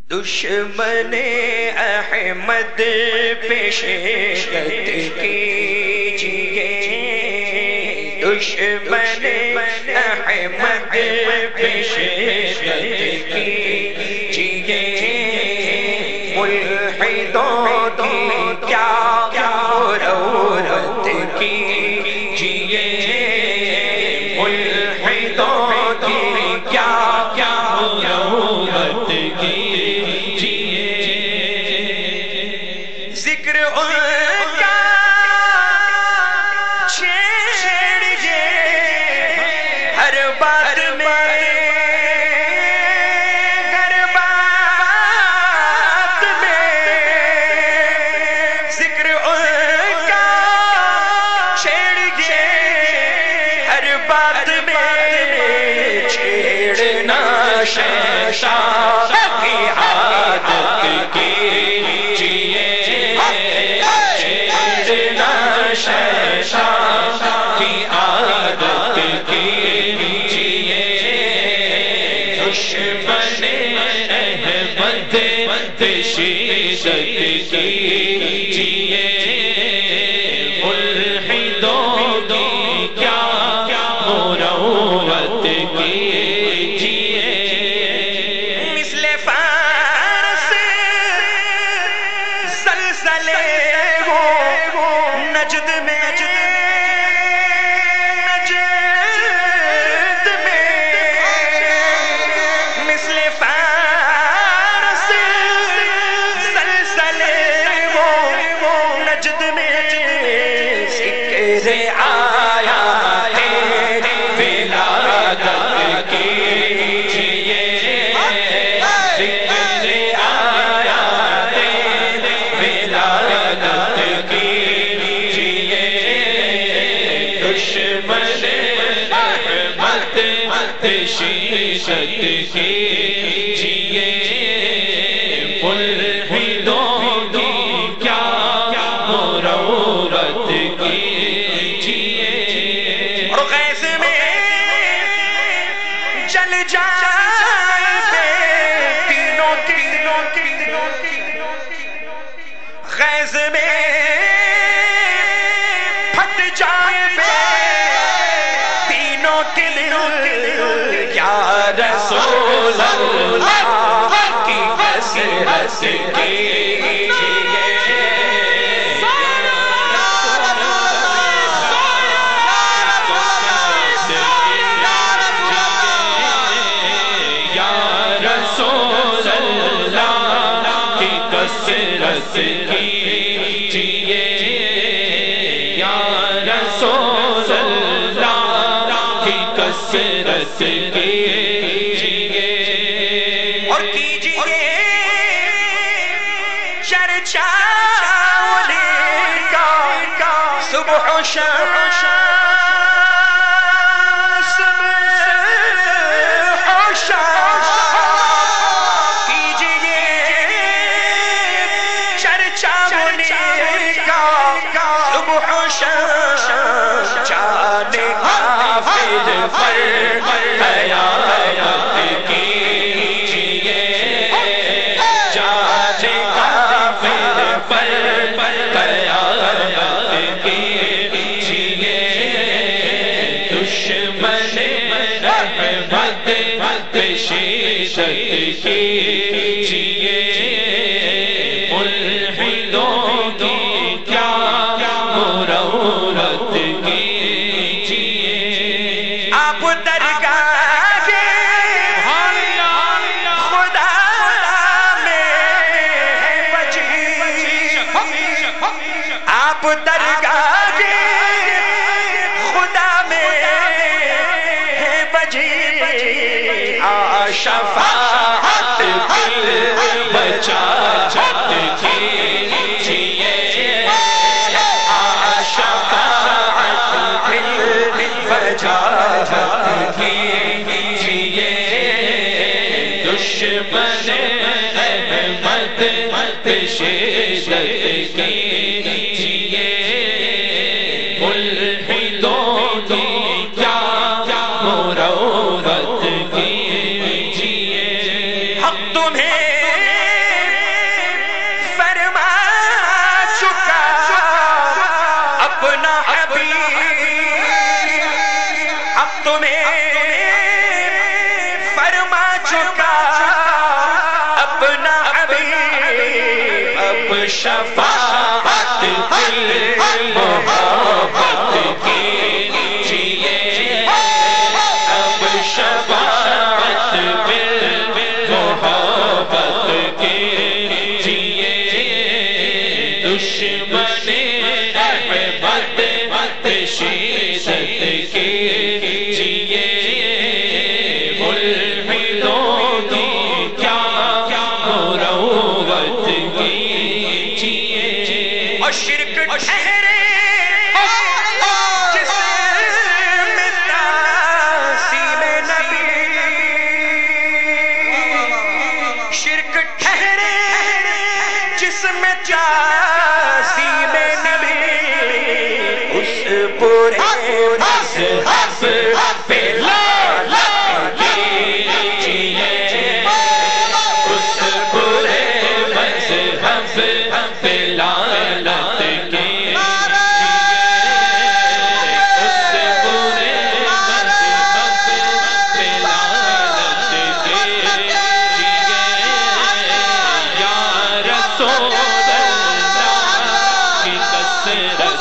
دشمن احمد پہ شدت کیجئے، دشمن احمد پہ شدت کیجئے، ملحدوں کی کیا ضرورت کیجئے، ملحدوں کی کیا ضرورت کیجئے، ذکر ان کا چھیڑیے ہر بات میں، ہر بات میں، ذکر ان کا چھیڑیے ہر بات میں، چھیڑنا شہنشاہ کی عادت کیجئے، چھیڑنا شہنشاہ کی عادت کیجئے، دشمن احمد پہ شدت کیجئے، ملحدوں کی کیا ضرورت کیجئے، مثل فارس زلزلے وہ نجد میں، مثل فارس زلزلے وہ نجد میں، ذکر آیا ہے ولادت کیجئے، ذکر آیا ہے ولادت کیجئے، دشمن احمد پہ شدت کیجئے، ملحدوں کی کیا ضرورت کیجئے، اور غیظ میں جل جائے تینوں غیظ میں پھٹ جائے تینوں یا رسول اللہ کی کثرت کیجئے، کثرت کیجئے، یا رسول اللہ کی کثرت کیجئے، اور کیجئے چرچا ولی کا صبح و شام، جانے کافر پر قیامت کیجئے، جانے کافر پر قیامت کیجئے، دشمن احمد پہ شدت کیجئے، ملحدوں کی کیا ضرورت کیجئے، آپ درگاہ خدا میں وجیح، آپ درگاہ خدا میں وجیح، شفاعت دل بچاچت کیجئے، شفاعت دل بچاچت کیجئے، دشمن احمد پہ شدت کیجئے، ملحدوں کی کیا ضرورت کیجئے، حق تمہیں شفاعت محبت کیجیے اب شفاعت محبت کیجیے دشمن احمد شدت کیجیے ملحدوں کی کیا مروت کیجیے اور شرک ٹھہرے جس میں تعظیم نبی شرک ٹھہرے جس میں تعظیم نبی اس پورے مذہب پہ لعنت کیجیے اس پورے مذہب پہ لعنت کیجیے اس پورے مذہب پہ لعنت کیجیے یا رسول اللہ کی کثرت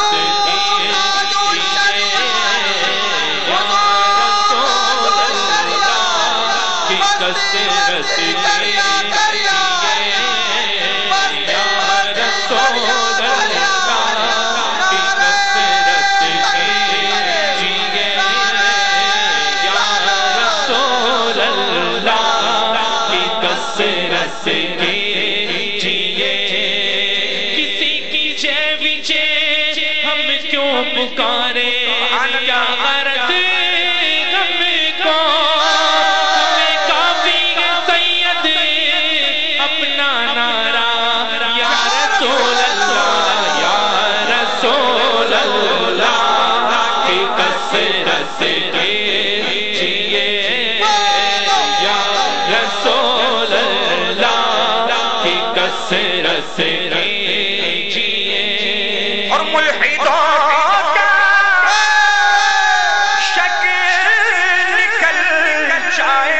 کثرت کیجیے یا رسول اللہ کی کثرت کیجیے یا رسول اللہ کی کثرت کیجیے کسی کی جے وچے ہم کیوں پکارے کیا غرض ہم کو کثرت کیجیے یا رسول اللہ کی کثرت کیجیے اور ملحدوں کا شک نکل جائے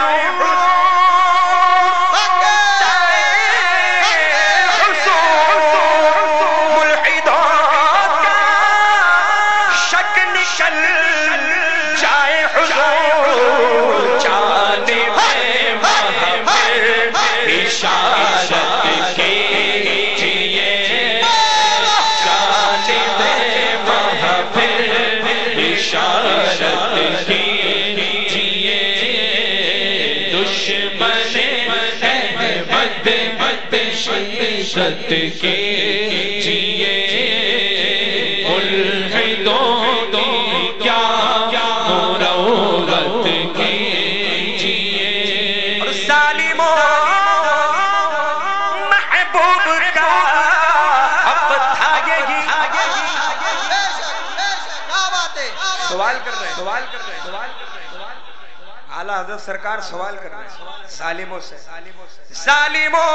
شدت کیجیے ملحدوں کی کیا مروت کیجیے اور ظالموں محبوب کا حق تھا یہی سوال کر رہے ہیں اعلیٰ حضرت سرکار سوال کر رہے ہیں ظالموں سے ظالموں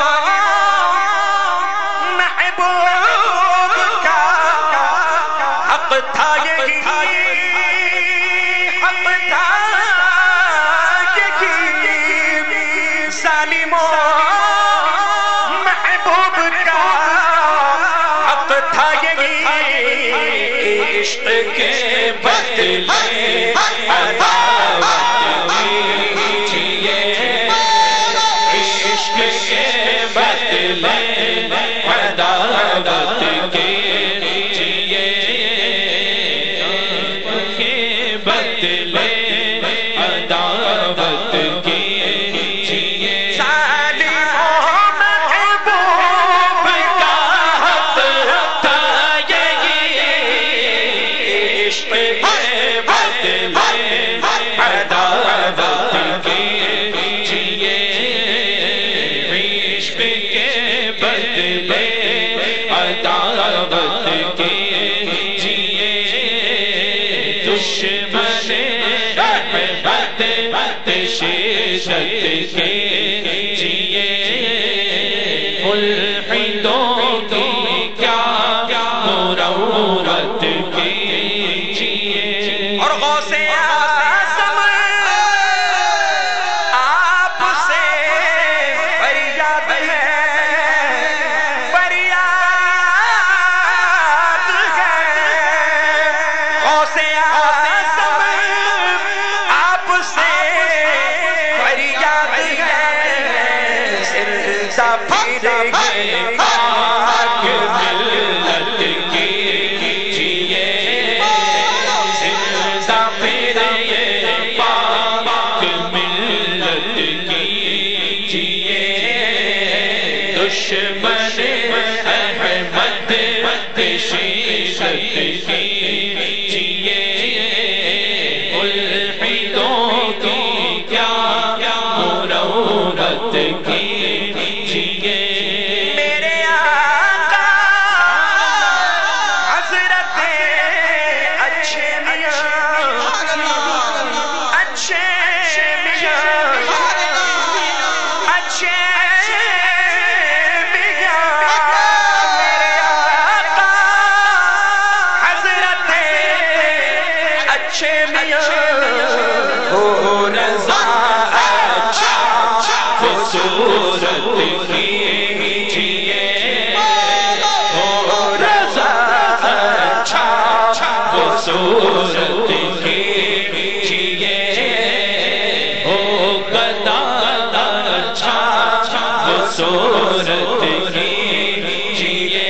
محبوب کا حق تھا یہی حق تھا یہی ظالموں محبوب کا حق تھا یہی عشق کے بدلے فریاد پھر یہ پاک ملت کیجئے زندہ پھر یہ پاک ملت کیجئے دشمن احمد شیشت کیجئے ملحدوں کی کیا مروت کیجئے میرے آقا حضرت اچھے میاں اچھے میاں اچھے اچھے میاں ہو رضا اچھا وہ صورت کیجئے ہو رضا اچھا وہ صورت کیجئے ہو گدا اچھا وہ صورت کیجئے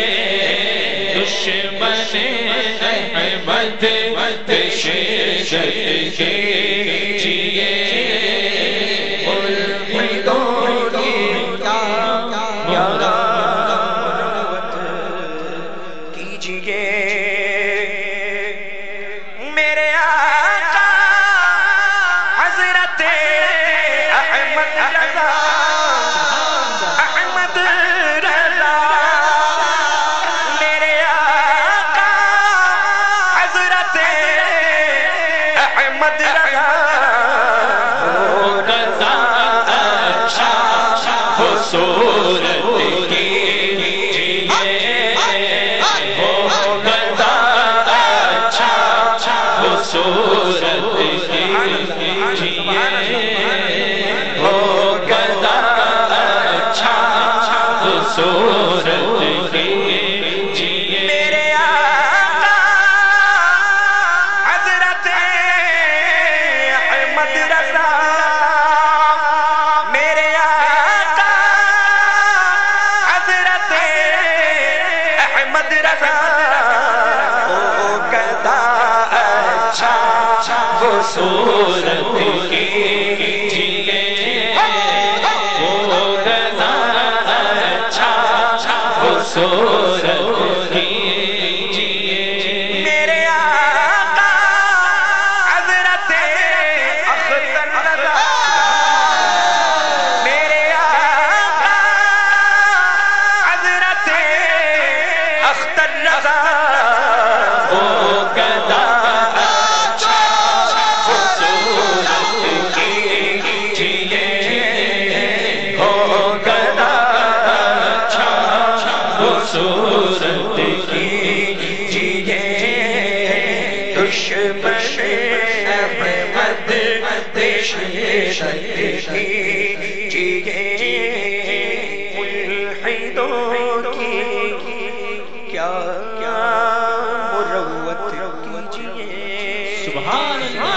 دشمن احمد شیشت کیجئے ملحدوں کی کیا مروت کیجئے میرے آقا حضرت احمد رضا احمد رضا میرے آقا حضرت احمد رضا ہو رضا اچھا وہ صورت کیجئے ہو رضا اچھا وہ صورت کیجئے ہو رضا اچھا وہ صورت کیجئے میرے آقا حضرت احمد رضا میرے آقا حضرت احمد رضا ہو گدا اچھا وہ صورت کیجئے ہو گدا اچھا وہ صورت کیجئے میرے آقا حضرت اختر رضا میرے آقا حضرت اختر رضا ہو گدا اچھا وہ صورت کیجئے ہو گدا اچھا وہ صورت کیجئے دشمن احمد شیشت کیجئے ملحدوں کی کیا مروت کیجئے سبحان اللہ